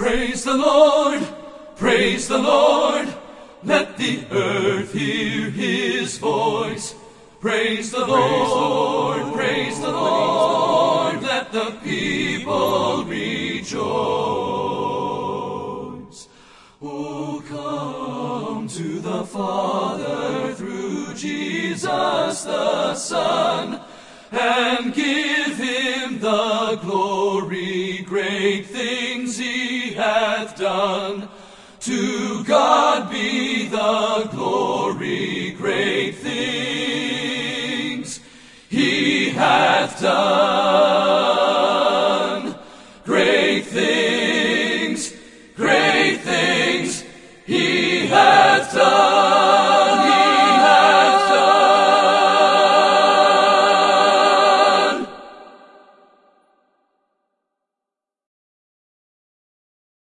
Praise the Lord, praise the Lord. Let the earth hear his voice. Praise the Lord, praise the Lord. Let the people rejoice. Oh, come to the Father through Jesus the Son, and give him the glory, great things he hath done. To God be the glory, great things he hath done.